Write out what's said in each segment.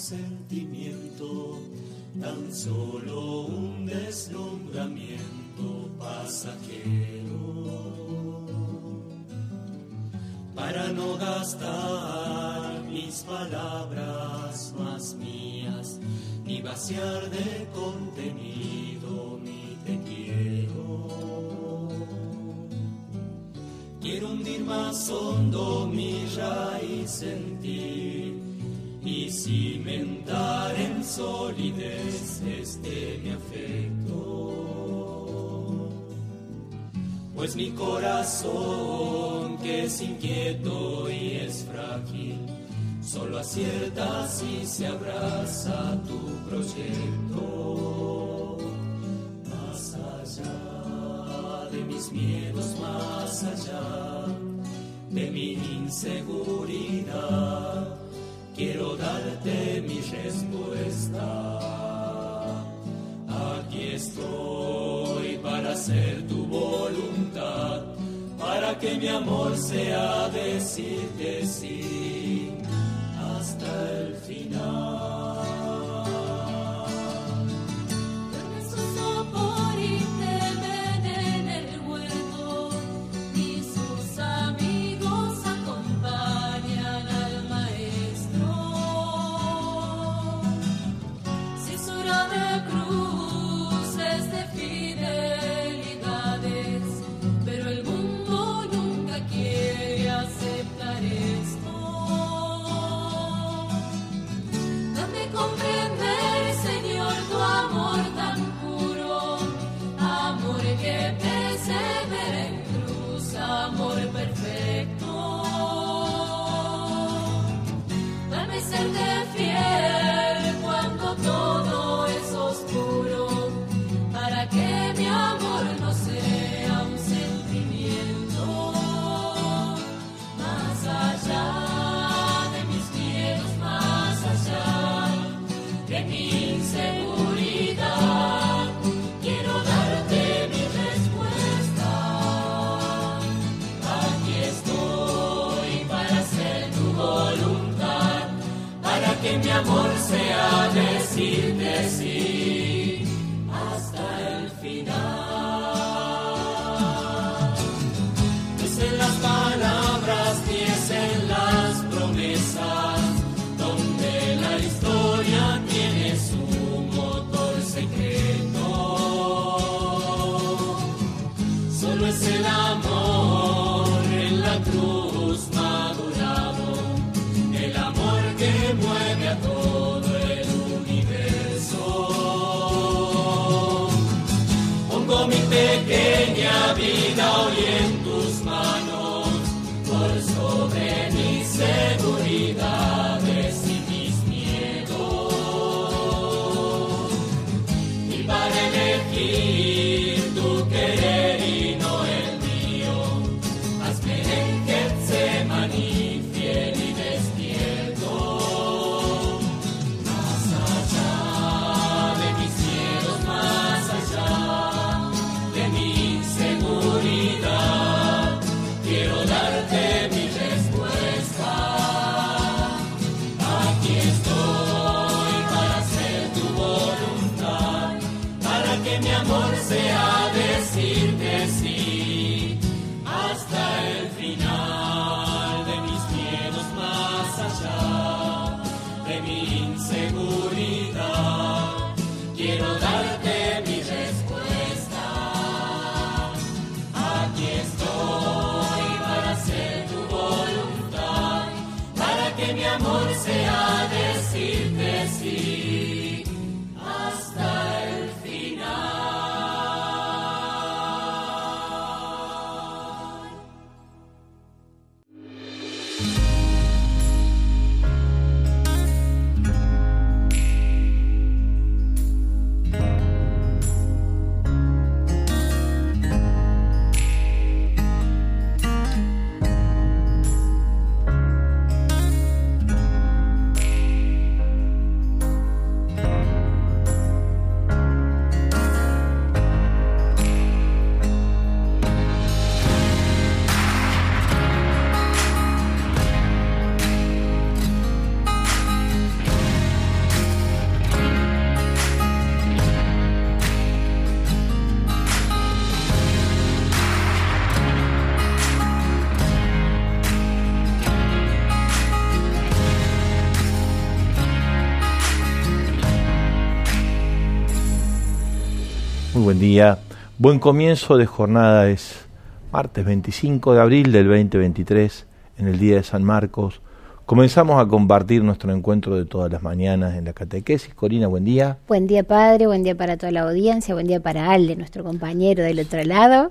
sentimiento, tan solo un deslumbramiento pasajero. Para no gastar mis palabras más mías, ni vaciar de contenido mi te quiero. Quiero hundir más hondo mi raíz en ti y cimentar en solidez mi afecto. Pues mi corazón, que es inquieto y es frágil, solo acierta si se abraza tu proyecto. Más allá de mis miedos, más allá de mi inseguridad, quiero darte mi respuesta. Aquí estoy para hacer tu voluntad, para que mi amor sea decirte sí hasta el final. Que mi amor sea decirte sí hasta el final. No es en las palabras ni es en las promesas donde la historia tiene su motor secreto. Solo es el amor en la cruz madurado, el amor que mueve a todo el universo. Pongo mi pequeña vida hoy en tus manos, por sobre mis seguridades y mis miedos. Y para elegir tu querer y no el mío, hazme en Getsemaní fiel y despierto. Quiero darte mi respuesta. Aquí estoy para hacer tu voluntad, para que mi amor sea decirte sí hasta el final de mis miedos, más allá de mi inseguridad. Quiero darte mi respuesta. Aquí estoy para hacer tu voluntad, para que mi amor sea decirte sí hasta el final. Muy buen día, buen comienzo de jornada. Es martes 25 de abril del 2023, en el día de San Marcos. Comenzamos a compartir nuestro encuentro de todas las mañanas en la catequesis. Corina, buen día. Buen día, padre, buen día para toda la audiencia, buen día para Alde, nuestro compañero del otro lado.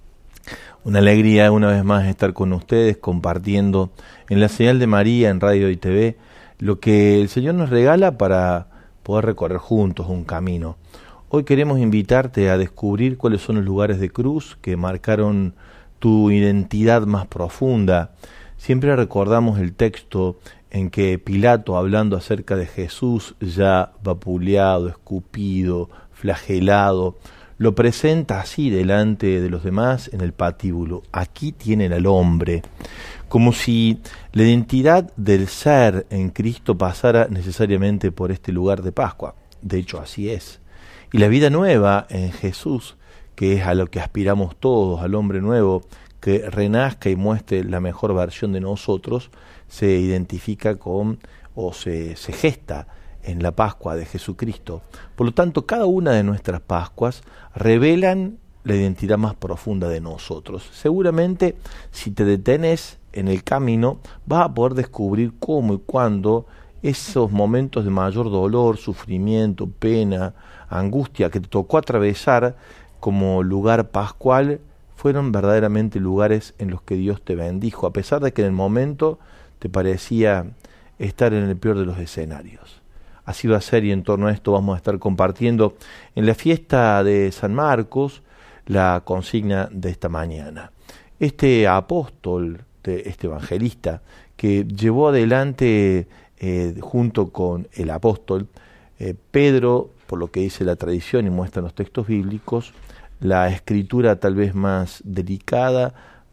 Una alegría una vez más estar con ustedes compartiendo en la señal de María, en radio y TV, lo que el Señor nos regala para poder recorrer juntos un camino. Hoy queremos invitarte a descubrir cuáles son los lugares de cruz que marcaron tu identidad más profunda. Siempre recordamos el texto en que Pilato, hablando acerca de Jesús ya vapuleado, escupido, flagelado, lo presenta así delante de los demás en el patíbulo. Aquí tienen al hombre, como si la identidad del ser en Cristo pasara necesariamente por este lugar de Pascua. De hecho, así es. Y la vida nueva en Jesús, que es a lo que aspiramos todos, al hombre nuevo, que renazca y muestre la mejor versión de nosotros, se identifica con o se gesta en la Pascua de Jesucristo. Por lo tanto, cada una de nuestras Pascuas revelan la identidad más profunda de nosotros. Seguramente, si te detenes en el camino, vas a poder descubrir cómo y cuándo esos momentos de mayor dolor, sufrimiento, pena, angustia que te tocó atravesar como lugar pascual, fueron verdaderamente lugares en los que Dios te bendijo, a pesar de que en el momento te parecía estar en el peor de los escenarios. Así va a ser, y en torno a esto vamos a estar compartiendo en la fiesta de San Marcos la consigna de esta mañana. Este apóstol, este evangelista, que llevó adelante junto con el apóstol Pedro, por lo que dice la tradición y muestran los textos bíblicos, la escritura tal vez más delicada,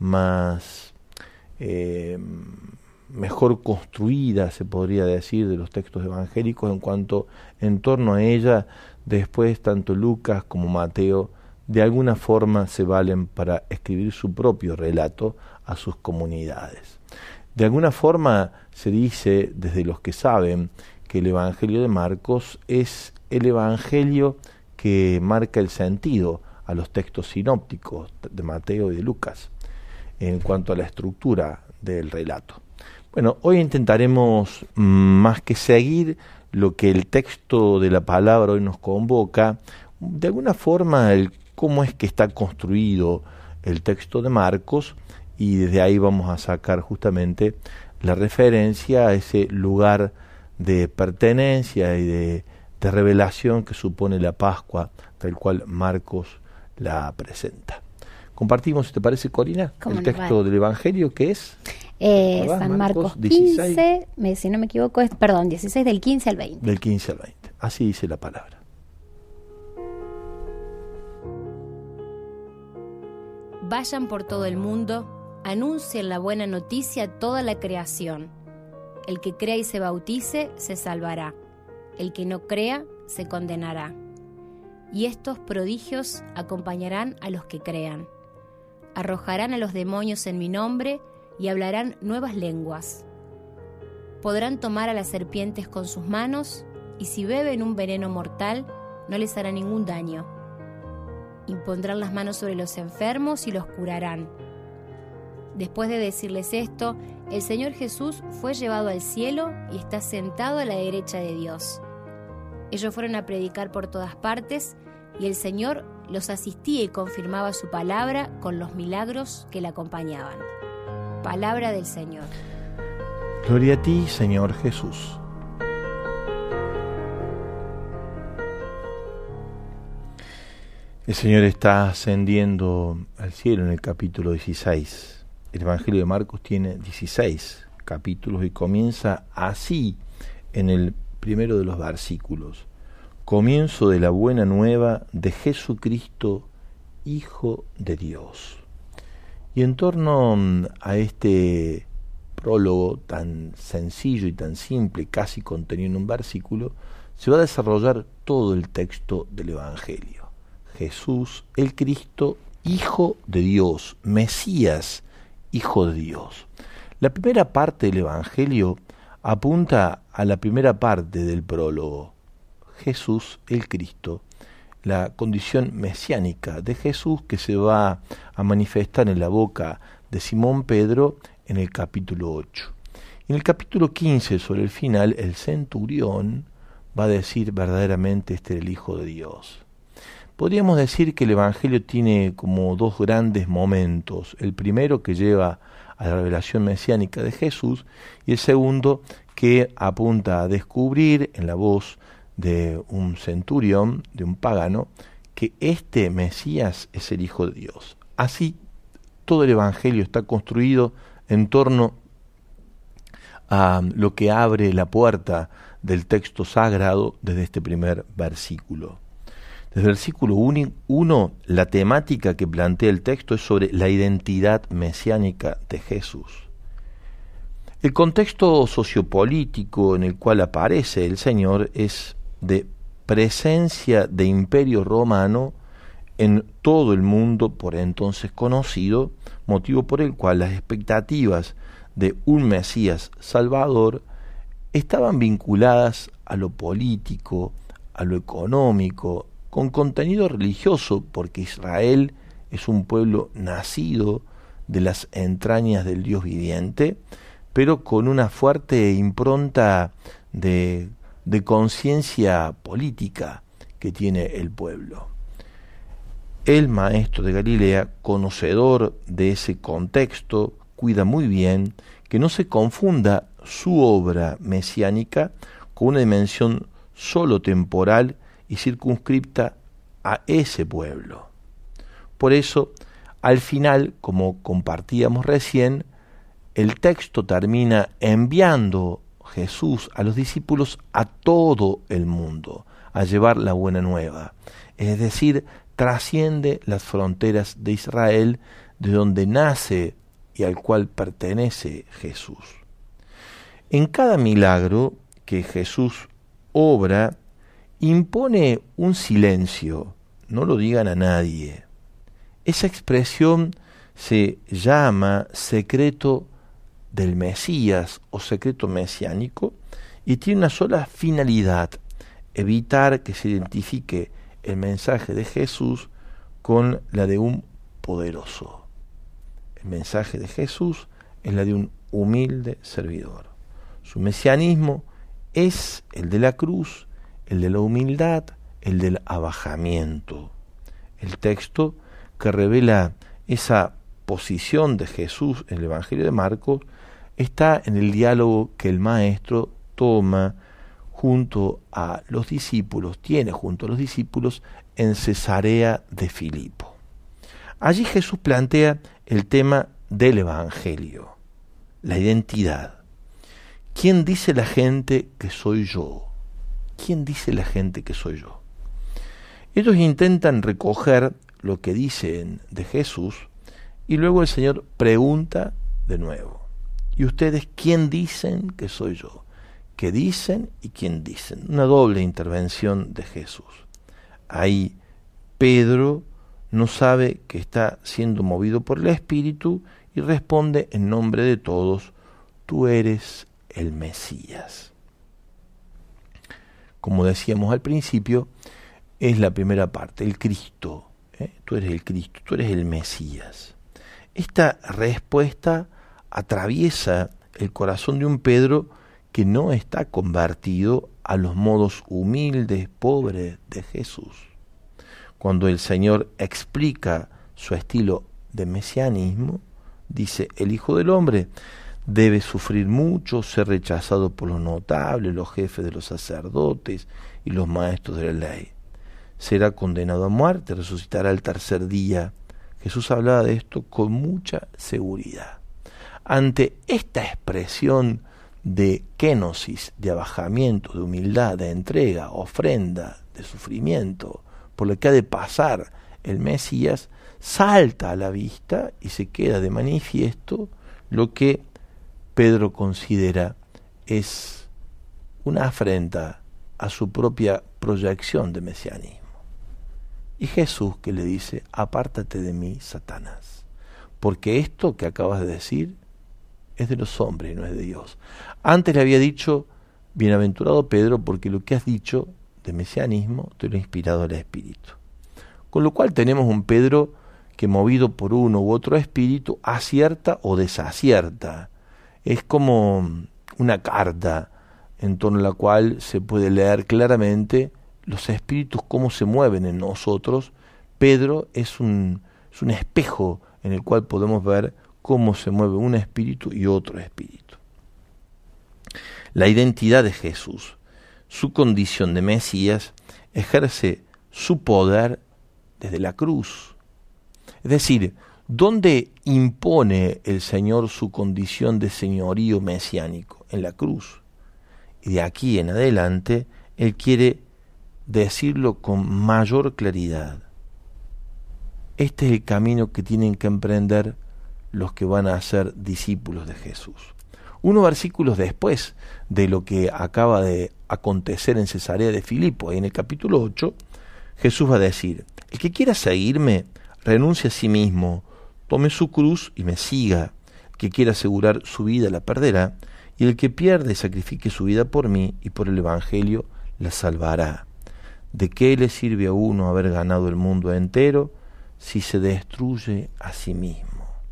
más mejor construida, se podría decir, de los textos evangélicos, en cuanto en torno a ella después tanto Lucas como Mateo de alguna forma se valen para escribir su propio relato a sus comunidades. De alguna forma se dice desde los que saben que el Evangelio de Marcos es el Evangelio que marca el sentido a los textos sinópticos de Mateo y de Lucas en cuanto a la estructura del relato. Bueno, hoy intentaremos, más que seguir lo que el texto de la palabra hoy nos convoca, de alguna forma cómo es que está construido el texto de Marcos, y desde ahí vamos a sacar justamente la referencia a ese lugar de pertenencia y de revelación que supone la Pascua, tal cual Marcos la presenta. Compartimos, si te parece, Corina, el texto del Evangelio, que es San Marcos 15, si no me equivoco, 16 del 15 al 20. Del 15 al 20, así dice la palabra. Vayan por todo el mundo, anuncien la buena noticia a toda la creación. El que crea y se bautice, se salvará. El que no crea, se condenará. Y estos prodigios acompañarán a los que crean. Arrojarán a los demonios en mi nombre y hablarán nuevas lenguas. Podrán tomar a las serpientes con sus manos, y si beben un veneno mortal, no les hará ningún daño. Impondrán las manos sobre los enfermos y los curarán. Después de decirles esto, el Señor Jesús fue llevado al cielo y está sentado a la derecha de Dios. Ellos fueron a predicar por todas partes, y el Señor los asistía y confirmaba su palabra con los milagros que la acompañaban. Palabra del Señor. Gloria a ti, Señor Jesús. El Señor está ascendiendo al cielo en el capítulo 16. El Evangelio de Marcos tiene 16 capítulos y comienza así en el primero de los versículos. Comienzo de la buena nueva de Jesucristo, Hijo de Dios. Y en torno a este prólogo tan sencillo y tan simple, casi contenido en un versículo, se va a desarrollar todo el texto del Evangelio. Jesús, el Cristo, Hijo de Dios, Mesías, Hijo de Dios. La primera parte del Evangelio apunta a la primera parte del prólogo. Jesús, el Cristo, la condición mesiánica de Jesús que se va a manifestar en la boca de Simón Pedro en el capítulo 8. En el capítulo 15, sobre el final, el centurión va a decir verdaderamente este es el Hijo de Dios. Podríamos decir que el Evangelio tiene como dos grandes momentos. El primero que lleva a la revelación mesiánica de Jesús y el segundo que apunta a descubrir en la voz de un centurión, de un pagano, que este Mesías es el Hijo de Dios. Así, todo el Evangelio está construido en torno a lo que abre la puerta del texto sagrado desde este primer versículo. Desde el versículo 1, la temática que plantea el texto es sobre la identidad mesiánica de Jesús. El contexto sociopolítico en el cual aparece el Señor es de presencia de imperio romano en todo el mundo por entonces conocido, motivo por el cual las expectativas de un Mesías salvador estaban vinculadas a lo político, a lo económico, con contenido religioso, porque Israel es un pueblo nacido de las entrañas del Dios viviente, pero con una fuerte impronta de conciencia política que tiene el pueblo. El maestro de Galilea, conocedor de ese contexto, cuida muy bien que no se confunda su obra mesiánica con una dimensión solo temporal y circunscripta a ese pueblo. Por eso, al final, como compartíamos recién, el texto termina enviando Jesús a los discípulos a todo el mundo, a llevar la buena nueva. Es decir, trasciende las fronteras de Israel, de donde nace y al cual pertenece Jesús. En cada milagro que Jesús obra, impone un silencio, no lo digan a nadie. Esa expresión se llama secreto del Mesías o secreto mesiánico y tiene una sola finalidad: evitar que se identifique el mensaje de Jesús con la de un poderoso. El mensaje de Jesús es la de un humilde servidor. Su mesianismo es el de la cruz, el de la humildad, el del abajamiento. El texto que revela esa posición de Jesús en el Evangelio de Marcos está en el diálogo que el maestro toma junto a los discípulos, tiene junto a los discípulos en Cesarea de Filipo. Allí Jesús plantea el tema del Evangelio, la identidad. ¿Quién dice la gente que soy yo? ¿Quién dice la gente que soy yo? Ellos intentan recoger lo que dicen de Jesús y luego el Señor pregunta de nuevo: ¿y ustedes quién dicen que soy yo? ¿Qué dicen y quién dicen? Una doble intervención de Jesús. Ahí Pedro no sabe que está siendo movido por el Espíritu y responde en nombre de todos: tú eres el Mesías. Como decíamos al principio, es la primera parte, el Cristo. Tú eres el Cristo, tú eres el Mesías. Esta respuesta atraviesa el corazón de un Pedro que no está convertido a los modos humildes, pobres de Jesús. Cuando el Señor explica su estilo de mesianismo, dice: el Hijo del Hombre debe sufrir mucho, ser rechazado por los notables, los jefes de los sacerdotes y los maestros de la ley. Será condenado a muerte, resucitará al tercer día. Jesús hablaba de esto con mucha seguridad. Ante esta expresión de kenosis, de abajamiento, de humildad, de entrega, ofrenda, de sufrimiento, por lo que ha de pasar el Mesías, salta a la vista y se queda de manifiesto lo que Pedro considera es una afrenta a su propia proyección de mesianismo. Y Jesús que le dice: apártate de mí, Satanás, porque esto que acabas de decir es de los hombres y no es de Dios. Antes le había dicho: bienaventurado Pedro, porque lo que has dicho de mesianismo, de lo inspirado del Espíritu. Con lo cual tenemos un Pedro que, movido por uno u otro espíritu, acierta o desacierta. Es como una carta en torno a la cual se puede leer claramente los espíritus, cómo se mueven en nosotros. Pedro es un espejo en el cual podemos ver cómo se mueve un espíritu y otro espíritu. La identidad de Jesús, su condición de Mesías, ejerce su poder desde la cruz. Es decir, ¿dónde impone el Señor su condición de señorío mesiánico? En la cruz. Y de aquí en adelante, Él quiere decirlo con mayor claridad. Este es el camino que tienen que emprender los que van a ser discípulos de Jesús. Unos versículos después de lo que acaba de acontecer en Cesarea de Filipo, en el capítulo 8, Jesús va a decir: el que quiera seguirme, renuncie a sí mismo, tome su cruz y me siga. El que quiera asegurar su vida la perderá, y el que pierde y sacrifique su vida por mí y por el Evangelio la salvará. ¿De qué le sirve a uno haber ganado el mundo entero si se destruye a sí mismo?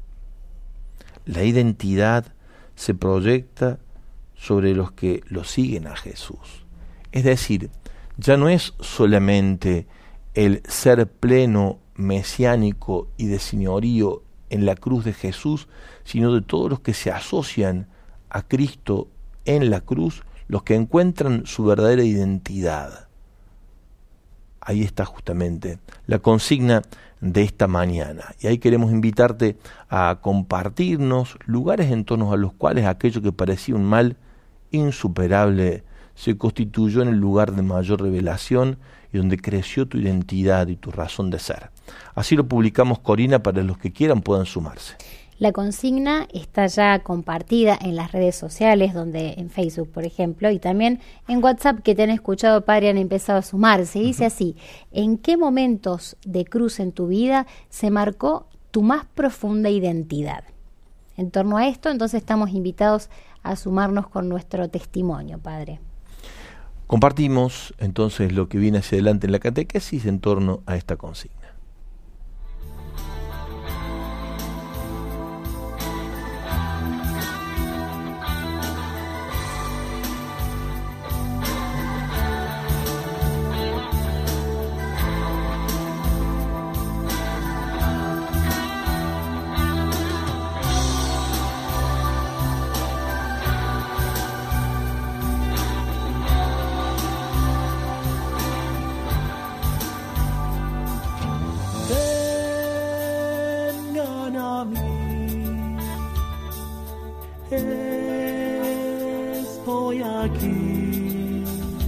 La identidad se proyecta sobre los que lo siguen a Jesús. Es decir, ya no es solamente el ser pleno mesiánico y de señorío en la cruz de Jesús, sino de todos los que se asocian a Cristo en la cruz, los que encuentran su verdadera identidad. Ahí está justamente la consigna de esta mañana. Y ahí queremos invitarte a compartirnos lugares en torno a los cuales aquello que parecía un mal insuperable se constituyó en el lugar de mayor revelación y donde creció tu identidad y tu razón de ser. Así lo publicamos, Corina, para los que quieran puedan sumarse. La consigna está ya compartida en las redes sociales, donde en Facebook, por ejemplo, y también en WhatsApp, que te han escuchado, padre, han empezado a sumarse. Y dice así: ¿en qué momentos de cruz en tu vida se marcó tu más profunda identidad? En torno a esto, entonces, estamos invitados a sumarnos con nuestro testimonio, padre. Compartimos entonces lo que viene hacia adelante en la catequesis en torno a esta consigna. Estoy aquí,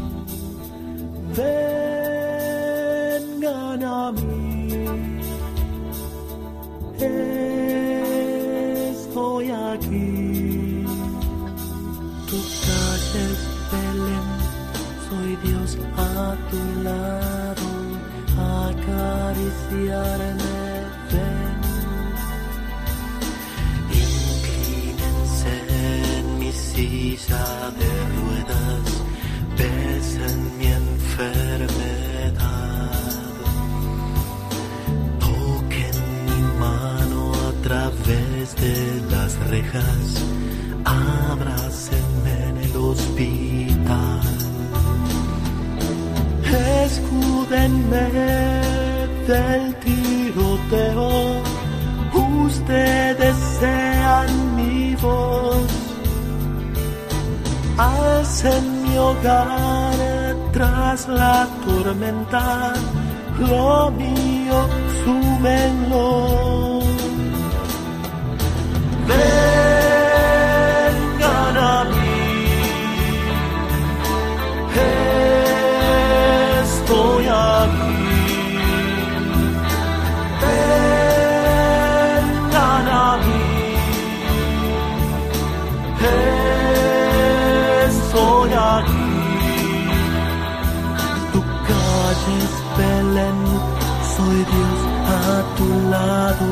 vengan a mí, estoy aquí. Tu calle es Belén, soy Dios a tu lado, acariciarme. Silla de ruedas, besen mi enfermedad, toquen mi mano a través de las rejas, abrácenme en el hospital, escúdenme del tiroteo, ustedes sean mi voz. Hacen mi hogar tras la tormenta, lo mío súbenlo. Vengan a mí, estoy aquí. Vengan a mí. Estoy aquí, tu calle es Belén, soy Dios a tu lado,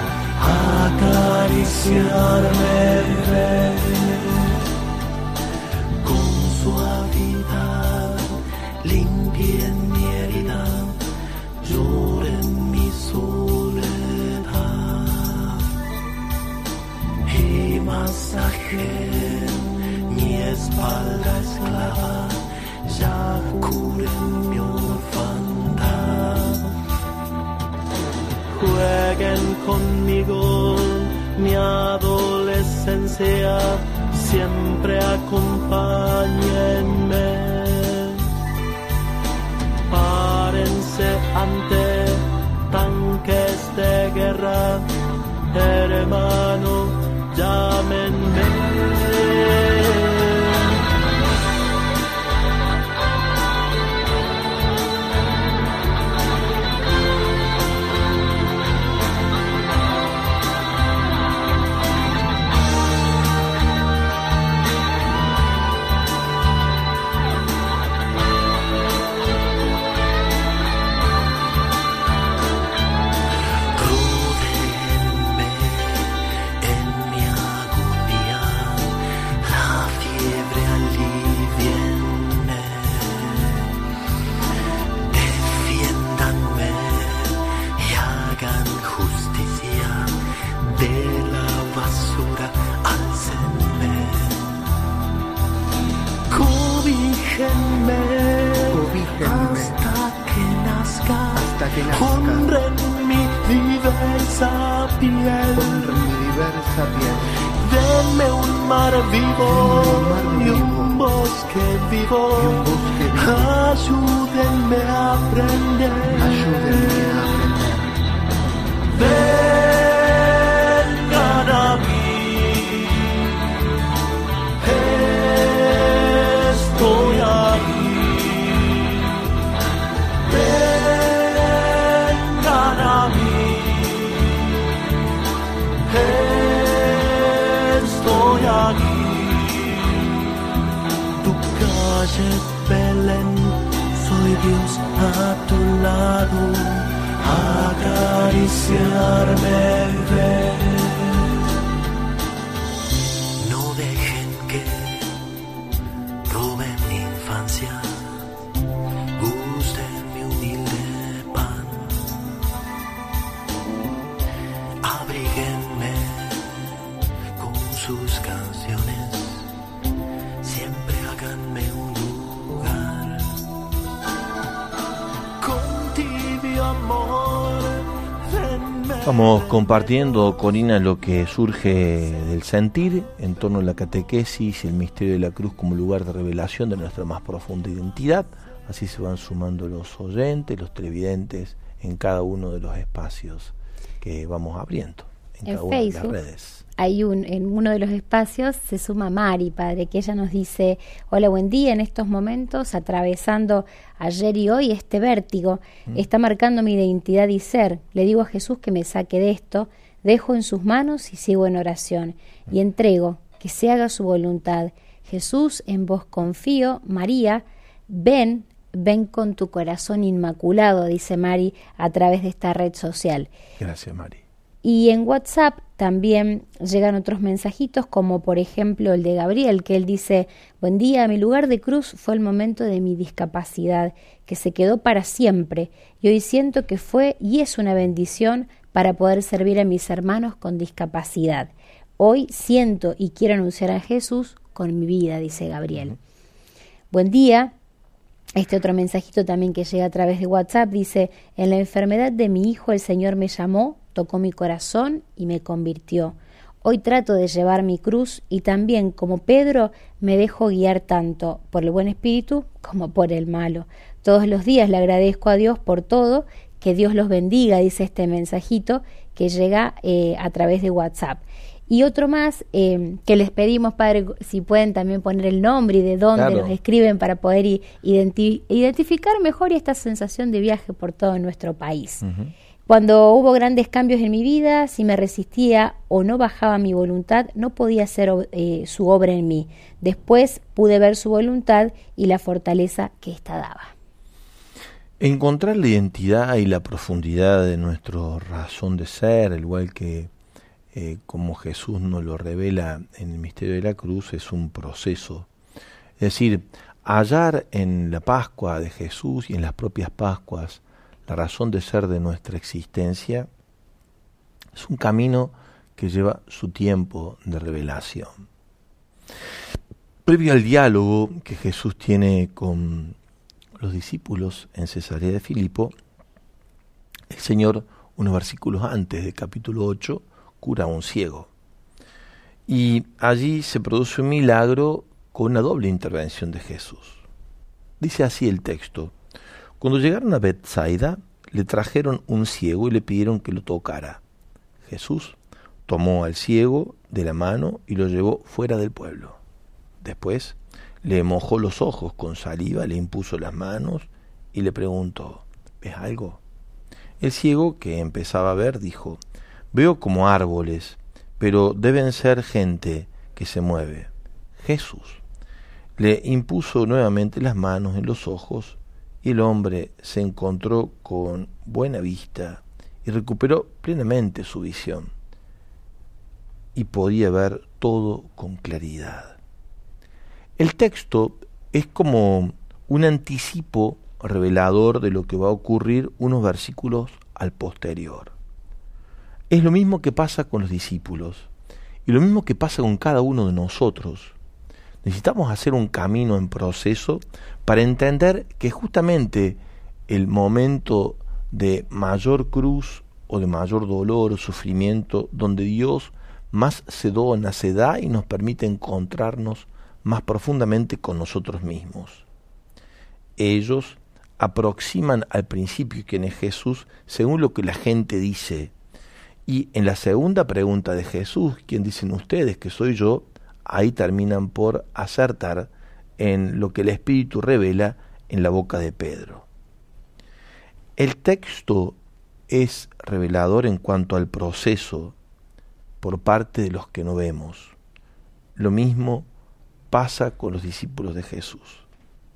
acariciarme ven, con suavidad, limpia curen mi orfandad. Jueguen conmigo mi adolescencia, siempre acompáñenme. Párense ante tanques de guerra, hermano, llámenme. Honren mi diversa piel. Denme un mar vivo y un bosque vivo. Ayúdenme a aprender. Vengan a mí. Estoy aquí. Estoy aquí, tu calle Belén, soy Dios a tu lado, acariciarme, ven. No dejen que roben mi infancia, gusten mi humilde pan, abríguenme con sus canciones, siempre háganme un lugar. Con tibio amor, denme. Estamos compartiendo, Corina, lo que surge del sentir en torno a la catequesis y el misterio de la cruz como lugar de revelación de nuestra más profunda identidad. Así se van sumando los oyentes, los televidentes en cada uno de los espacios que vamos abriendo en cada una de las redes. En uno de los espacios se suma Mari, padre, que ella nos dice: hola, buen día. En estos momentos, atravesando ayer y hoy este vértigo, está marcando mi identidad y ser. Le digo a Jesús que me saque de esto, dejo en sus manos y sigo en oración, y entrego, que se haga su voluntad. Jesús, en vos confío. María, ven con tu corazón inmaculado, dice Mari a través de esta red social. Gracias, Mari. Y en WhatsApp también llegan otros mensajitos, como por ejemplo el de Gabriel, que él dice: buen día, mi lugar de cruz fue el momento de mi discapacidad, que se quedó para siempre, y hoy siento que fue y es una bendición para poder servir a mis hermanos con discapacidad. Hoy siento y quiero anunciar a Jesús con mi vida, dice Gabriel. Buen día. Este otro mensajito también que llega a través de WhatsApp dice: en la enfermedad de mi hijo el Señor me llamó, tocó mi corazón y me convirtió. Hoy trato de llevar mi cruz y también, como Pedro, me dejo guiar tanto por el buen espíritu como por el malo. Todos los días le agradezco a Dios por todo, que Dios los bendiga, dice este mensajito que llega a través de WhatsApp. Y otro más que les pedimos, padre, si pueden también poner el nombre y de dónde los escriben para poder identificar mejor esta sensación de viaje por todo nuestro país. Cuando hubo grandes cambios en mi vida, si me resistía o no bajaba mi voluntad, no podía hacer su obra en mí. Después pude ver su voluntad y la fortaleza que ésta daba. Encontrar la identidad y la profundidad de nuestra razón de ser, al igual que como Jesús nos lo revela en el misterio de la cruz, es un proceso. Es decir, hallar en la Pascua de Jesús y en las propias Pascuas la razón de ser de nuestra existencia es un camino que lleva su tiempo de revelación. Previo al diálogo que Jesús tiene con los discípulos en Cesarea de Filipo, el Señor, unos versículos antes del capítulo 8, cura a un ciego. Y allí se produce un milagro con una doble intervención de Jesús. Dice así el texto: cuando llegaron a Betsaida, le trajeron un ciego y le pidieron que lo tocara. Jesús tomó al ciego de la mano y lo llevó fuera del pueblo. Después le mojó los ojos con saliva, le impuso las manos y le preguntó: ¿ves algo? El ciego, que empezaba a ver, dijo: veo como árboles, pero deben ser gente que se mueve. Jesús le impuso nuevamente las manos en los ojos y el hombre se encontró con buena vista y recuperó plenamente su visión y podía ver todo con claridad. El texto es como un anticipo revelador de lo que va a ocurrir unos versículos al posterior. Es lo mismo que pasa con los discípulos y lo mismo que pasa con cada uno de nosotros. Necesitamos hacer un camino en proceso para entender que justamente el momento de mayor cruz o de mayor dolor o sufrimiento, donde Dios más se dona, se da y nos permite encontrarnos más profundamente con nosotros mismos. Ellos aproximan al principio quién es Jesús según lo que la gente dice. Y en la segunda pregunta de Jesús, ¿quién dicen ustedes que soy yo?, ahí terminan por acertar en lo que el Espíritu revela en la boca de Pedro. El texto es revelador en cuanto al proceso por parte de los que no vemos. Lo mismo pasa con los discípulos de Jesús.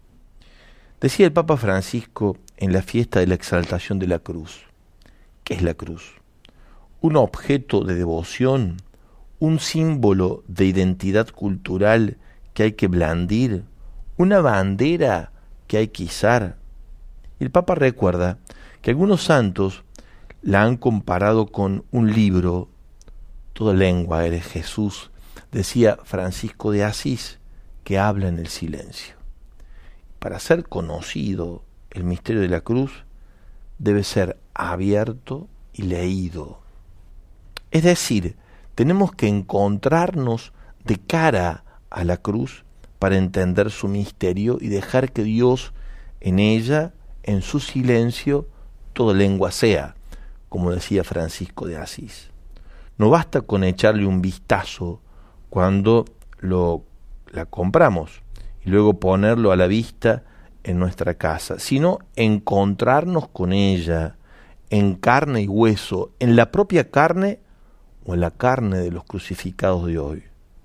Decía el Papa Francisco en la fiesta de la exaltación de la cruz: ¿qué es la cruz? Un objeto de devoción, un símbolo de identidad cultural que hay que blandir, una bandera que hay que izar. El Papa recuerda que algunos santos la han comparado con un libro. Toda lengua eres Jesús, decía Francisco de Asís, que habla en el silencio. Para ser conocido el misterio de la cruz, debe ser abierto y leído. Es decir, tenemos que encontrarnos de cara a la cruz para entender su misterio y dejar que Dios en ella, en su silencio, toda lengua sea, como decía Francisco de Asís. No basta con echarle un vistazo cuando la compramos y luego ponerlo a la vista en nuestra casa, sino encontrarnos con ella en carne y hueso, en la propia carne o en la carne de los crucificados de hoy.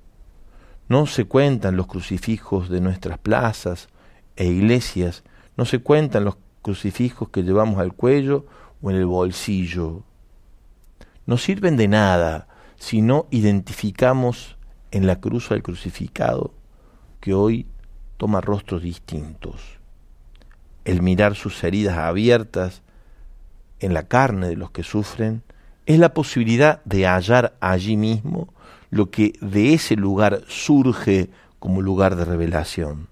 No se cuentan los crucifijos de nuestras plazas e iglesias, no se cuentan los crucifijos que llevamos al cuello o en el bolsillo. No sirven de nada si no identificamos en la cruz al crucificado, que hoy toma rostros distintos. El mirar sus heridas abiertas en la carne de los que sufren es la posibilidad de hallar allí mismo lo que de ese lugar surge como lugar de revelación.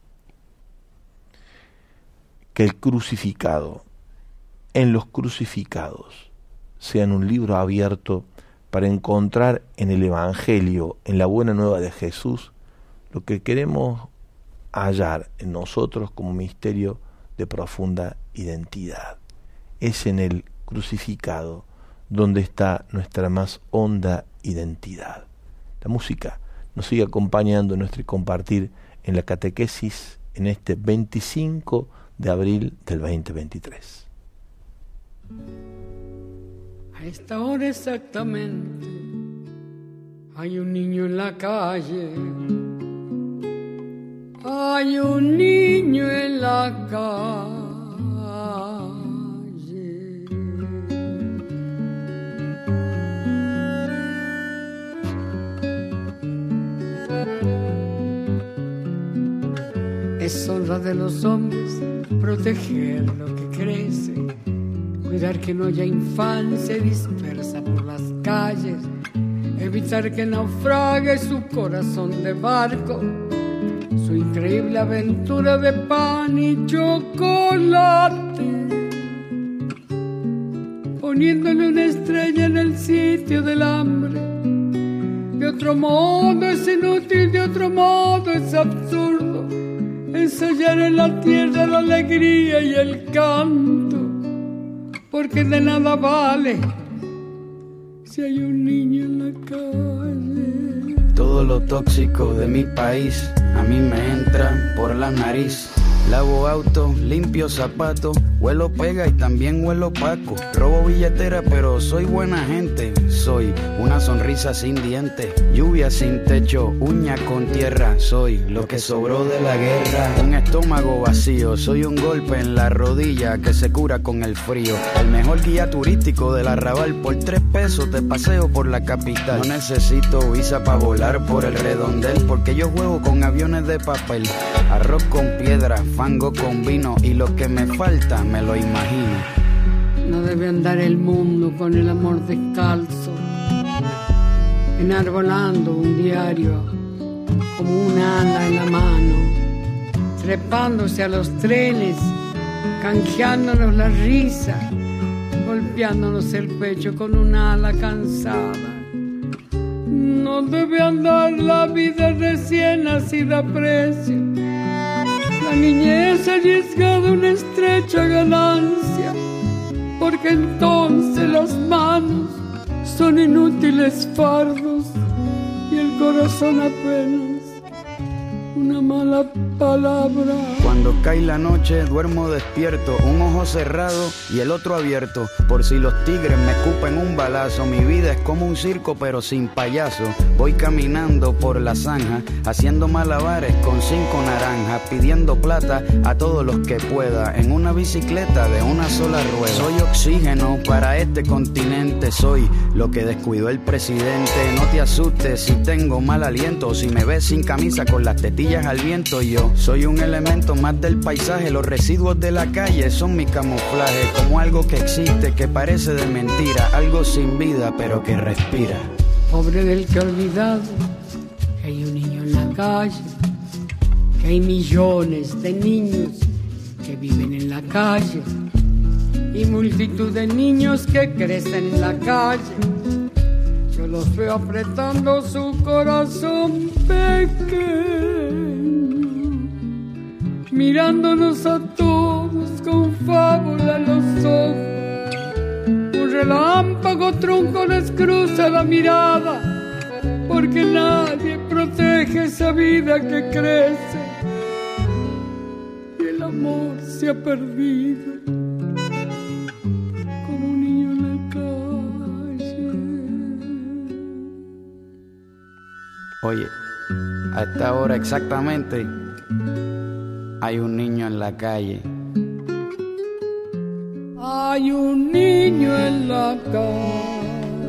Que el crucificado, en los crucificados, sean un libro abierto para encontrar en el Evangelio, en la buena nueva de Jesús, lo que queremos hallar en nosotros como misterio de profunda identidad. Es en el crucificado donde está nuestra más honda identidad. La música nos sigue acompañando en nuestro compartir en la catequesis en este 25 de abril del 2023. A esta hora exactamente hay un niño en la calle. Hay un niño en la calle. Es honra de los hombres proteger lo que crece, cuidar que no haya infancia dispersa por las calles, evitar que naufrague su corazón de barco, su increíble aventura de pan y chocolate, poniéndole una estrella en el sitio del hambre. De otro modo es inútil, de otro modo es absurdo ensayar en la tierra la alegría y el canto, porque de nada vale si hay un niño en la calle. Todo lo tóxico de mi país a mí me entra por la nariz. Lavo auto, limpio zapatos, huelo pega y también huelo paco. Robo billetera pero soy buena gente. Soy una sonrisa sin dientes, lluvia sin techo, uña con tierra. Soy lo que sobró de la guerra. Un estómago vacío, soy un golpe en la rodilla que se cura con el frío. El mejor guía turístico del Arrabal, por 3 pesos te paseo por la capital. No necesito visa para volar por el redondel, porque yo juego con aviones de papel. Arroz con piedra, fango con vino, y lo que me falta me lo imagino. No debe andar el mundo con el amor descalzo, enarbolando un diario como un ala en la mano, trepándose a los trenes, canjeándonos la risa, golpeándonos el pecho con un ala cansada. No debe andar la vida recién nacida a precio. La niñez arriesgada una estrecha ganancia, porque entonces las manos son inútiles fardos y el corazón apenas una mala palabra. Cuando cae la noche duermo despierto, un ojo cerrado y el otro abierto, por si los tigres me escupen un balazo. Mi vida es como un circo pero sin payaso. Voy caminando por la zanja, haciendo malabares con 5 naranjas, pidiendo plata a todos los que pueda, en una bicicleta de una sola rueda. Soy oxígeno para este continente, soy lo que descuidó el presidente. No te asustes si tengo mal aliento, si me ves sin camisa con las tetillas al viento. Yo soy un elemento más del paisaje, los residuos de la calle son mi camuflaje, como algo que existe, que parece de mentira, algo sin vida pero que respira. Pobre del que ha olvidado que hay un niño en la calle, que hay millones de niños que viven en la calle y multitud de niños que crecen en la calle. Yo los veo apretando su corazón pequeño, mirándonos a todos con fábula en los ojos. Un relámpago trunco les cruza la mirada, porque nadie protege esa vida que crece y el amor se ha perdido como un niño en la calle. Oye, a esta hora exactamente hay un niño en la calle. Hay un niño en la calle.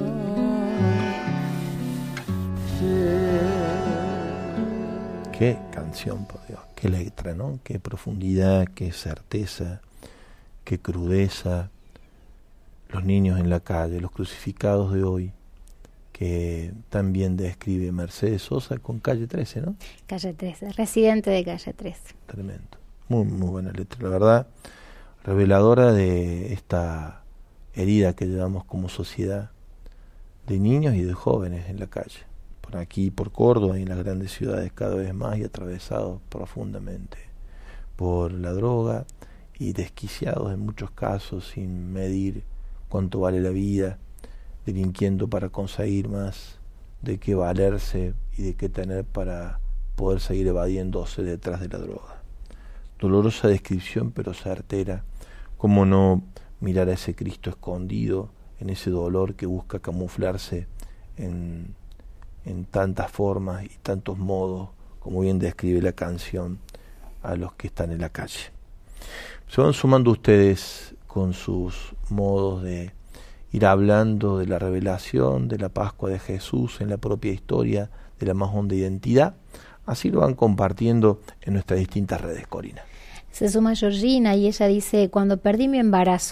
Qué canción, por Dios, qué letra, ¿no? Qué profundidad, qué certeza, qué crudeza. Los niños en la calle, los crucificados de hoy, que también describe Mercedes Sosa con Calle 13, ¿no? Calle 13, residente de Calle 13. Tremendo, muy buena letra, la verdad, reveladora de esta herida que llevamos como sociedad, de niños y de jóvenes en la calle, por aquí, por Córdoba y en las grandes ciudades cada vez más, y atravesados profundamente por la droga y desquiciados en muchos casos, sin medir cuánto vale la vida, delinquiendo para conseguir más, de qué valerse y de qué tener para poder seguir evadiéndose detrás de la droga. Dolorosa descripción pero certera. Cómo no mirar a ese Cristo escondido en ese dolor que busca camuflarse en tantas formas y tantos modos, como bien describe la canción, a los que están en la calle. Se van sumando ustedes con sus modos de ir hablando de la revelación, de la Pascua de Jesús en la propia historia, de la más honda identidad. Así lo van compartiendo en nuestras distintas redes, Corina. Se suma Georgina y ella dice: cuando perdí mi embarazo,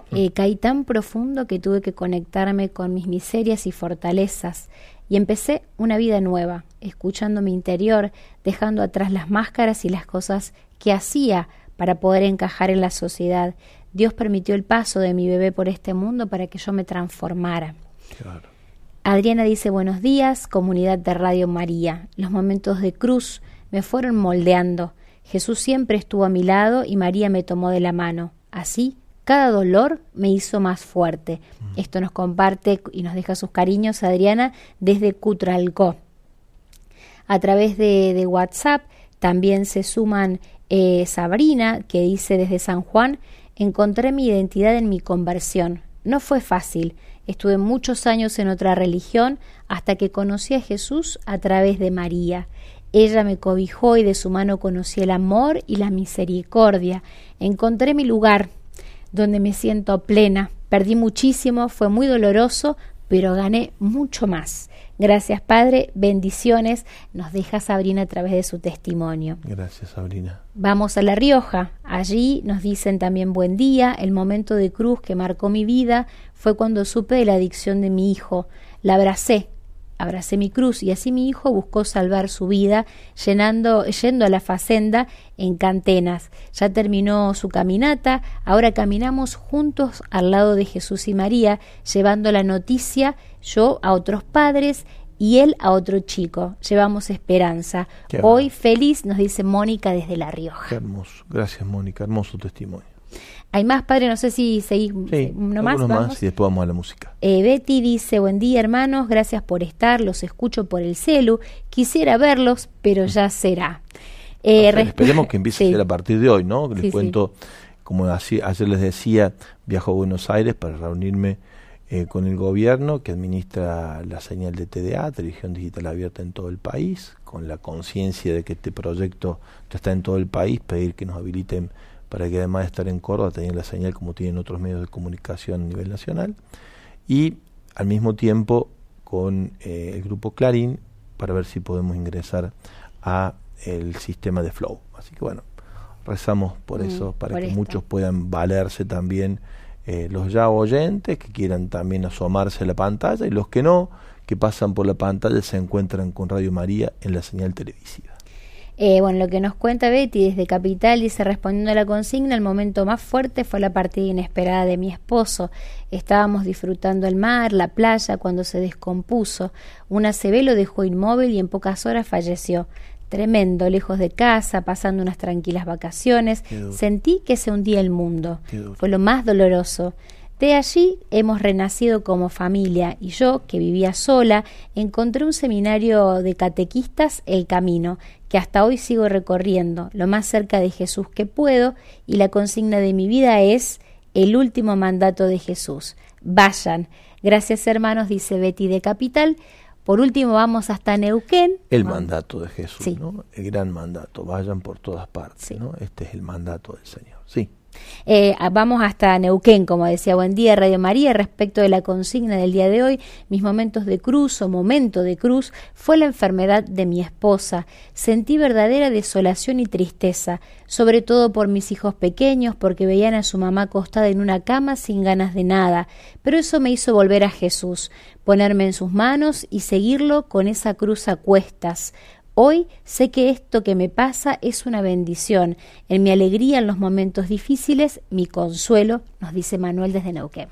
Caí tan profundo que tuve que conectarme con mis miserias y fortalezas y empecé una vida nueva, escuchando mi interior, dejando atrás las máscaras y las cosas que hacía para poder encajar en la sociedad. Dios permitió el paso de mi bebé por este mundo para que yo me transformara. Claro. Adriana dice: buenos días, comunidad de Radio María. Los momentos de cruz me fueron moldeando. Jesús siempre estuvo a mi lado y María me tomó de la mano. Así, cada dolor me hizo más fuerte. Esto nos comparte y nos deja sus cariños Adriana desde Cutralcó. A través de WhatsApp también se suman Sabrina, que dice desde San Juan: encontré mi identidad en mi conversión. No fue fácil. Estuve muchos años en otra religión hasta que conocí a Jesús a través de María. Ella me cobijó y de su mano conocí el amor y la misericordia. Encontré mi lugar donde me siento plena. Perdí muchísimo, fue muy doloroso, pero gané mucho más. Gracias, Padre, bendiciones, nos deja Sabrina a través de su testimonio. Gracias, Sabrina. Vamos a La Rioja. Allí nos dicen también: buen día, el momento de cruz que marcó mi vida fue cuando supe de la adicción de mi hijo. La abracé mi cruz y así mi hijo buscó salvar su vida yendo a la facenda en Cantenas. Ya terminó su caminata, ahora caminamos juntos al lado de Jesús y María, llevando la noticia, yo a otros padres y él a otro chico. Llevamos esperanza. Hoy feliz, nos dice Mónica desde La Rioja. Qué hermoso. Gracias, Mónica. Hermoso testimonio. Hay más, padre, no sé si seguís uno más. Más y después vamos a la música. Betty dice: buen día, hermanos, gracias por estar, los escucho por el celu, quisiera verlos, pero ya será. Esperemos que empiece a ser a partir de hoy, ¿no? Les cuento, como ayer les decía, viajo a Buenos Aires para reunirme con el gobierno que administra la señal de TDA, Televisión Digital Abierta en todo el país, con la conciencia de que este proyecto ya está en todo el país, pedir que nos habiliten para que además de estar en Córdoba tengan la señal como tienen otros medios de comunicación a nivel nacional, y al mismo tiempo con el grupo Clarín para ver si podemos ingresar a el sistema de Flow. Así que bueno, rezamos por eso, para que muchos puedan valerse también, los ya oyentes que quieran también asomarse a la pantalla, y los que no, que pasan por la pantalla se encuentran con Radio María en la señal televisiva. Bueno, lo que nos cuenta Betty desde Capital, dice: respondiendo a la consigna, el momento más fuerte fue la partida inesperada de mi esposo. Estábamos disfrutando el mar, la playa, cuando se descompuso. Un ACV lo dejó inmóvil y en pocas horas falleció. Tremendo, lejos de casa, pasando unas tranquilas vacaciones. Sentí que se hundía el mundo. Fue lo más doloroso. De allí hemos renacido como familia, y yo, que vivía sola, encontré un seminario de catequistas, El Camino, que hasta hoy sigo recorriendo, lo más cerca de Jesús que puedo, y la consigna de mi vida es el último mandato de Jesús. Vayan. Gracias, hermanos, dice Betty de Capital. Por último vamos hasta Neuquén. El mandato de Jesús, ¿no? El gran mandato. Vayan por todas partes, ¿no? Este es el mandato del Señor. Sí. Vamos hasta Neuquén, como decía. Buen día, Radio María. Respecto de la consigna del día de hoy, mis momentos de cruz o momento de cruz fue la enfermedad de mi esposa. Sentí verdadera desolación y tristeza, sobre todo por mis hijos pequeños, porque veían a su mamá acostada en una cama sin ganas de nada, pero eso me hizo volver a Jesús, ponerme en sus manos y seguirlo con esa cruz a cuestas. Hoy sé que esto que me pasa es una bendición. En mi alegría en los momentos difíciles, mi consuelo, nos dice Manuel desde Neuquén.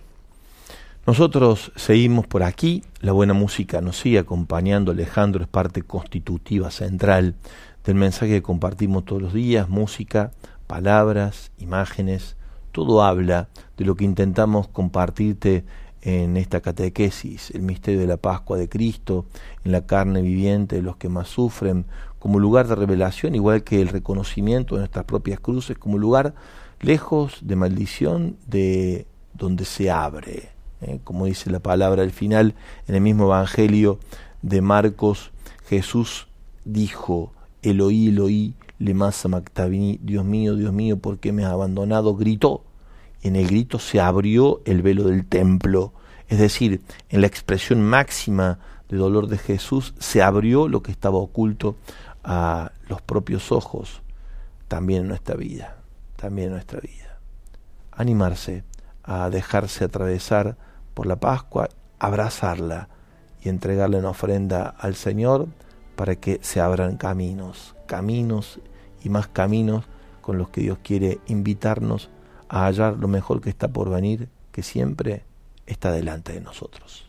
Nosotros seguimos por aquí, la buena música nos sigue acompañando. Alejandro es parte constitutiva central del mensaje que compartimos todos los días. Música, palabras, imágenes, todo habla de lo que intentamos compartirte en esta catequesis, el misterio de la Pascua de Cristo, en la carne viviente de los que más sufren, como lugar de revelación, igual que el reconocimiento de nuestras propias cruces, como lugar lejos de maldición, de donde se abre, como dice la palabra al final, en el mismo Evangelio de Marcos, Jesús dijo: Eloí, Eloí, lema sabactani, Dios mío, ¿por qué me has abandonado? Gritó. En el grito se abrió el velo del templo, es decir, en la expresión máxima de dolor de Jesús se abrió lo que estaba oculto a los propios ojos, también en nuestra vida, Animarse a dejarse atravesar por la Pascua, abrazarla y entregarla en ofrenda al Señor para que se abran caminos y más caminos con los que Dios quiere invitarnos a hallar lo mejor que está por venir, que siempre está delante de nosotros.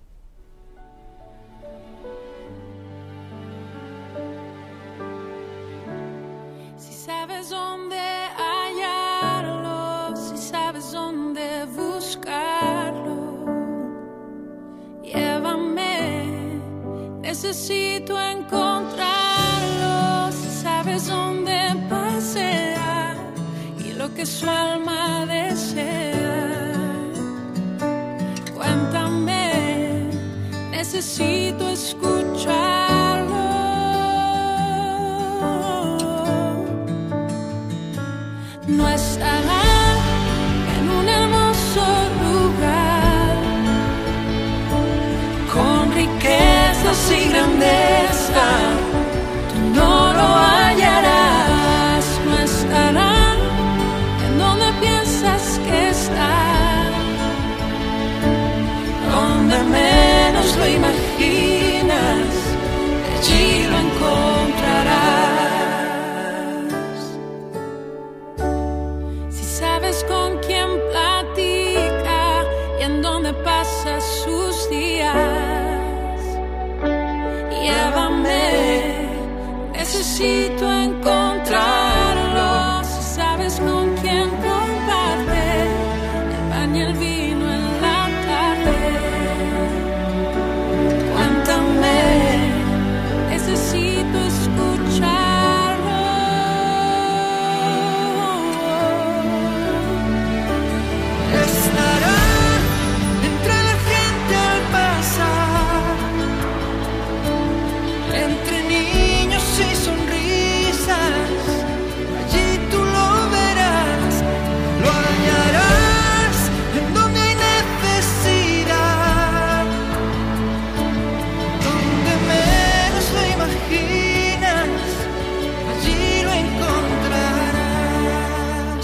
Si sabes dónde hallarlo, si sabes dónde buscarlo, llévame, necesito encontrarlo. Si sabes dónde pasear y lo que su alma desea, cuéntame, necesito escucharlo. No estará en un hermoso lugar con riquezas y grandeza, tú no lo hallarás. No estará en donde piensas que está, donde menos lo imaginas, allí lo encontrarás. Si sabes con quién platica y en dónde pasa sus días, llévame, necesito encontrarlo. Si sabes con quién comparte el pan y el vino en la tarde, cuéntame, necesito escucharlo. Estará entre la gente al pasar, entre niños y sonrisas, allí tú lo verás, lo hallarás en donde hay necesidad, donde menos lo imaginas, allí lo encontrarás.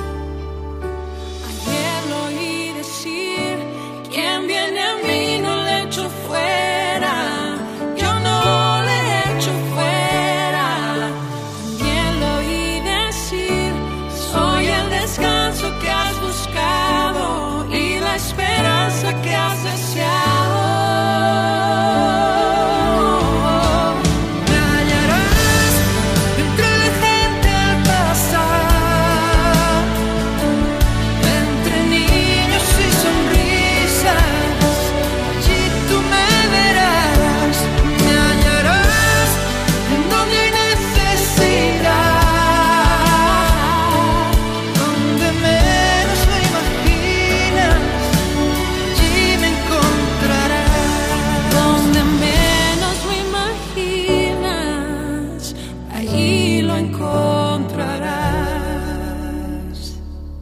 Ayer lo oí decir, quien viene a mí no le echo fuera, yo no le echo fuera. También lo oí decir, soy el descanso que has buscado y la esperanza que has deseado. Me hallarás entre la gente al pasar, entre niños y sonrisas, allí tú me verás. Me hallarás en donde hay necesidad, donde menos lo imaginas, allí me encontrarás. Donde menos lo imaginas, allí lo encontrarás.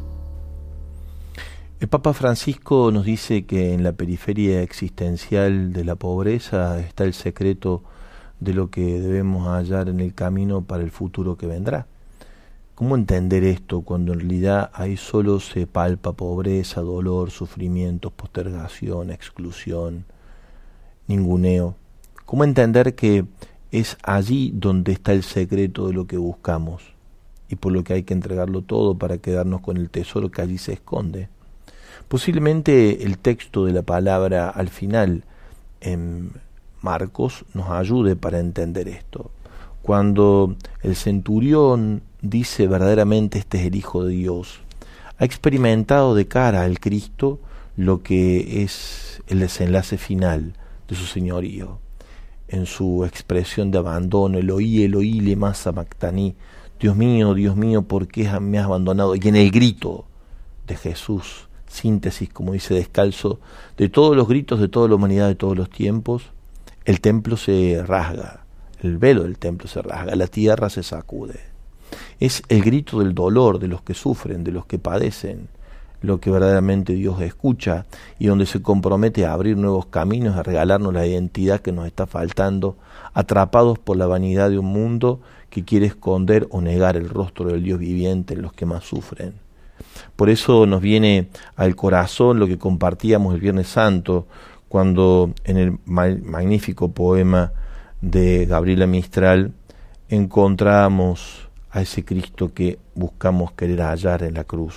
El Papa Francisco nos dice que en la periferia existencial de la pobreza está el secreto de lo que debemos hallar en el camino para el futuro que vendrá. ¿Cómo entender esto cuando en realidad ahí solo se palpa pobreza, dolor, sufrimientos, postergación, exclusión, ninguneo? ¿Cómo entender que es allí donde está el secreto de lo que buscamos y por lo que hay que entregarlo todo para quedarnos con el tesoro que allí se esconde? Posiblemente el texto de la palabra al final en Marcos nos ayude para entender esto. Cuando el centurión dice verdaderamente este es el Hijo de Dios, ha experimentado de cara al Cristo lo que es el desenlace final de su señorío. En su expresión de abandono, Eloí, Eloí, lema sabactaní, Dios mío, ¿por qué me has abandonado? Y en el grito de Jesús, síntesis, como dice Descalzo, de todos los gritos de toda la humanidad de todos los tiempos, el templo se rasga, el velo del templo se rasga, la tierra se sacude. Es el grito del dolor de los que sufren, de los que padecen, lo que verdaderamente Dios escucha y donde se compromete a abrir nuevos caminos, a regalarnos la identidad que nos está faltando, atrapados por la vanidad de un mundo que quiere esconder o negar el rostro del Dios viviente en los que más sufren. Por eso nos viene al corazón lo que compartíamos el Viernes Santo, cuando en el magnífico poema de Gabriela Mistral encontramos a ese Cristo que buscamos querer hallar en la cruz.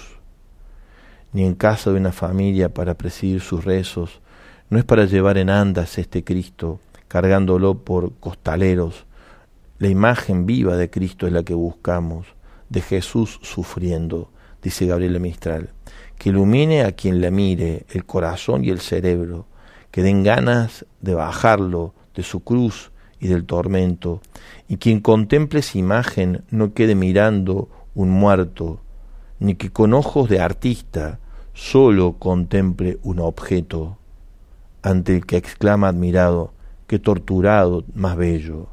Ni en casa de una familia para presidir sus rezos, no es para llevar en andas este Cristo, cargándolo por costaleros. La imagen viva de Cristo es la que buscamos, de Jesús sufriendo, dice Gabriela Mistral, que ilumine a quien la mire el corazón y el cerebro, que den ganas de bajarlo de su cruz y del tormento, y quien contemple esa imagen no quede mirando un muerto, ni que con ojos de artista solo contemple un objeto, ante el que exclama admirado, qué torturado más bello.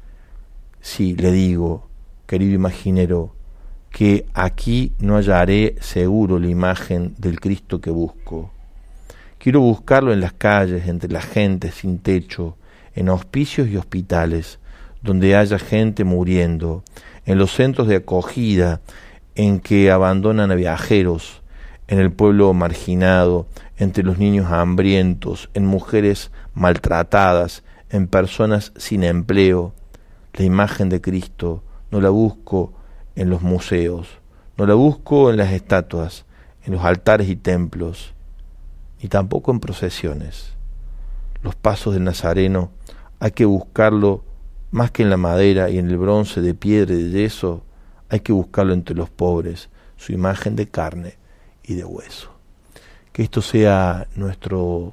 Sí, le digo, querido imaginero, que aquí no hallaré seguro la imagen del Cristo que busco. Quiero buscarlo en las calles, entre la gente sin techo, en hospicios y hospitales, donde haya gente muriendo, en los centros de acogida en que abandonan a viajeros, en el pueblo marginado, entre los niños hambrientos, en mujeres maltratadas, en personas sin empleo. La imagen de Cristo no la busco en los museos, no la busco en las estatuas, en los altares y templos, ni tampoco en procesiones. Los pasos del Nazareno hay que buscarlo más que en la madera y en el bronce de piedra y de yeso, hay que buscarlo entre los pobres, su imagen de carne y de hueso. Que esto sea nuestro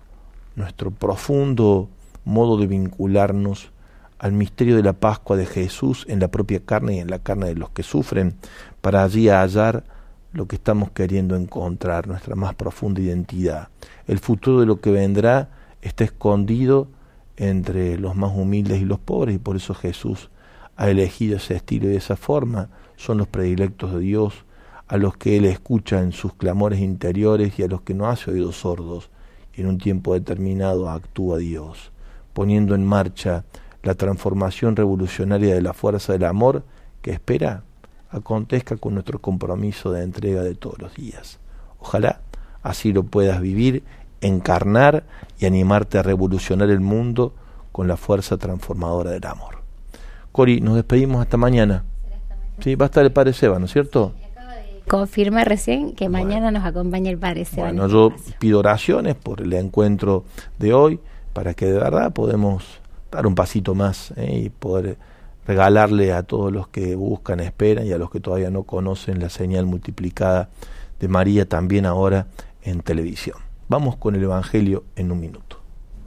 profundo modo de vincularnos al misterio de la Pascua de Jesús en la propia carne y en la carne de los que sufren, para allí hallar lo que estamos queriendo encontrar, nuestra más profunda identidad. El futuro de lo que vendrá está escondido entre los más humildes y los pobres, y por eso Jesús ha elegido ese estilo y esa forma. Son los predilectos de Dios, a los que Él escucha en sus clamores interiores y a los que no hace oídos sordos, y en un tiempo determinado actúa Dios, poniendo en marcha la transformación revolucionaria de la fuerza del amor que espera acontezca con nuestro compromiso de entrega de todos los días. Ojalá así lo puedas vivir, encarnar y animarte a revolucionar el mundo con la fuerza transformadora del amor. Cori, nos despedimos hasta mañana. Sí, va a estar el Padre Seba, ¿no es cierto? Confirma recién que mañana nos acompaña el Padre Seba. Bueno, yo pido oraciones por el encuentro de hoy, para que de verdad podemos dar un pasito más y poder regalarle a todos los que buscan, esperan, y a los que todavía no conocen la señal multiplicada de María también ahora en televisión. Vamos con el Evangelio en un minuto.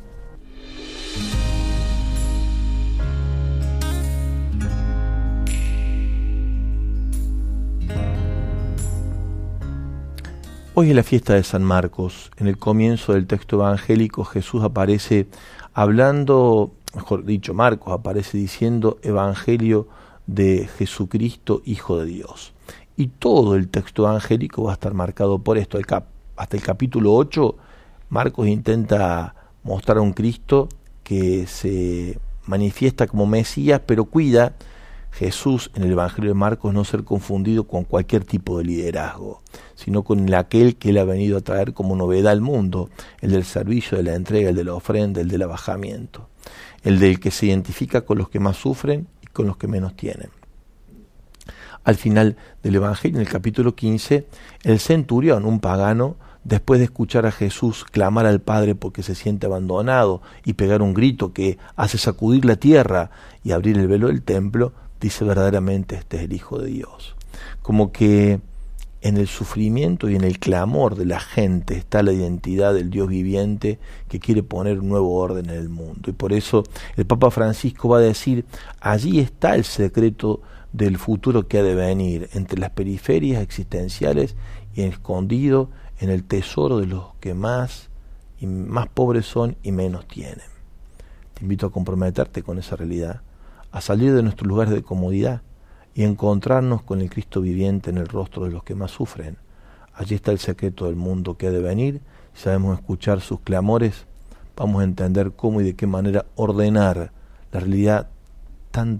Hoy es la fiesta de San Marcos. En el comienzo del texto evangélico Jesús aparece hablando, mejor dicho, Marcos aparece diciendo Evangelio de Jesucristo, Hijo de Dios. Y todo el texto evangélico va a estar marcado por esto. Hasta el capítulo 8, Marcos intenta mostrar a un Cristo que se manifiesta como Mesías, pero cuida Jesús en el Evangelio de Marcos no ser confundido con cualquier tipo de liderazgo, sino con aquel que Él ha venido a traer como novedad al mundo, el del servicio, de la entrega, el de la ofrenda, el del abajamiento, el del que se identifica con los que más sufren y con los que menos tienen. Al final del Evangelio, en el capítulo 15, el centurión, un pagano, después de escuchar a Jesús clamar al Padre porque se siente abandonado y pegar un grito que hace sacudir la tierra y abrir el velo del templo, dice verdaderamente este es el Hijo de Dios. Como que en el sufrimiento y en el clamor de la gente está la identidad del Dios viviente que quiere poner un nuevo orden en el mundo. Y por eso el Papa Francisco va a decir, allí está el secreto del futuro que ha de venir, entre las periferias existenciales y escondido en el tesoro de los que más pobres son y menos tienen. Te invito a comprometerte con esa realidad, a salir de nuestros lugares de comodidad y encontrarnos con el Cristo viviente en el rostro de los que más sufren. Allí está el secreto del mundo que ha de venir. Si sabemos escuchar sus clamores, vamos a entender cómo y de qué manera ordenar la realidad tan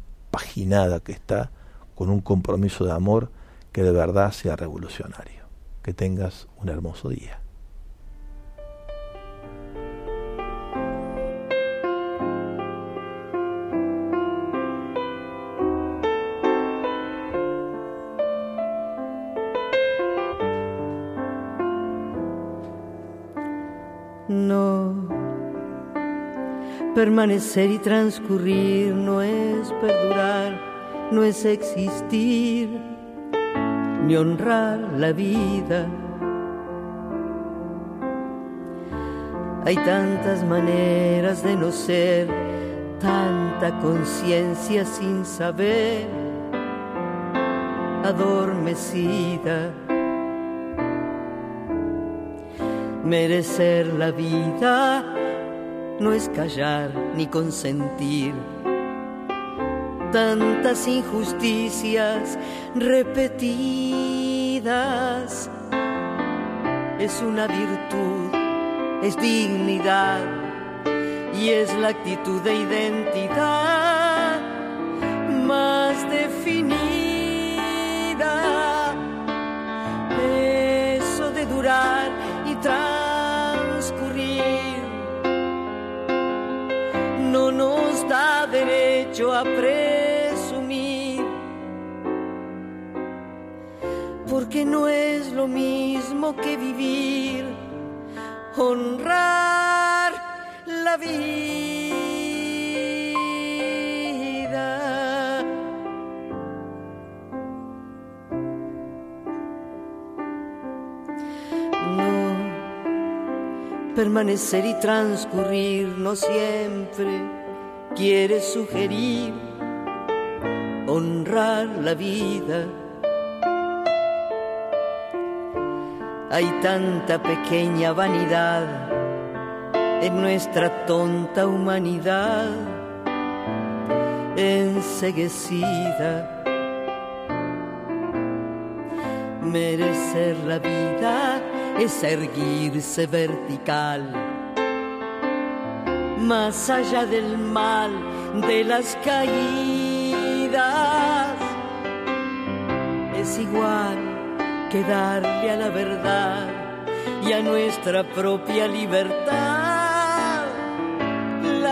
descompaginada que está con un compromiso de amor que de verdad sea revolucionario. que tengas un hermoso día. No, permanecer y transcurrir no es perdurar, no es existir, ni honrar la vida. Hay tantas maneras de no ser, tanta conciencia sin saber, adormecida. Merecer la vida no es callar ni consentir tantas injusticias repetidas. Es una virtud, es dignidad y es la actitud de identidad más definida. Eso de durar y transcurrir no nos da derecho a presumir, porque no es lo mismo que vivir, honrar la vida. No, permanecer y transcurrir no siempre quiere sugerir honrar la vida. Hay tanta pequeña vanidad en nuestra tonta humanidad enceguecida. Merecer la vida es erguirse vertical, más allá del mal, de las caídas. Es igual que darle a la verdad y a nuestra propia libertad la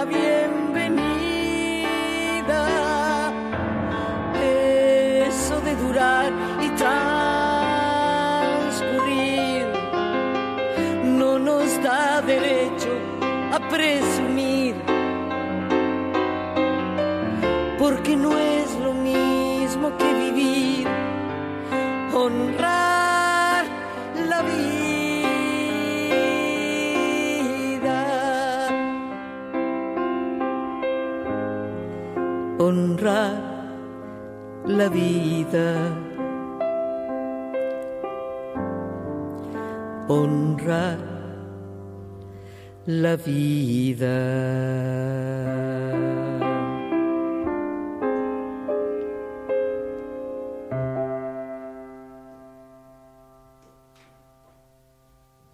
bienvenida. Eso de durar y transcurrir no nos da derecho a presumir, porque no es lo mismo que vivir, honrar la vida, honrar la vida, honrar la vida.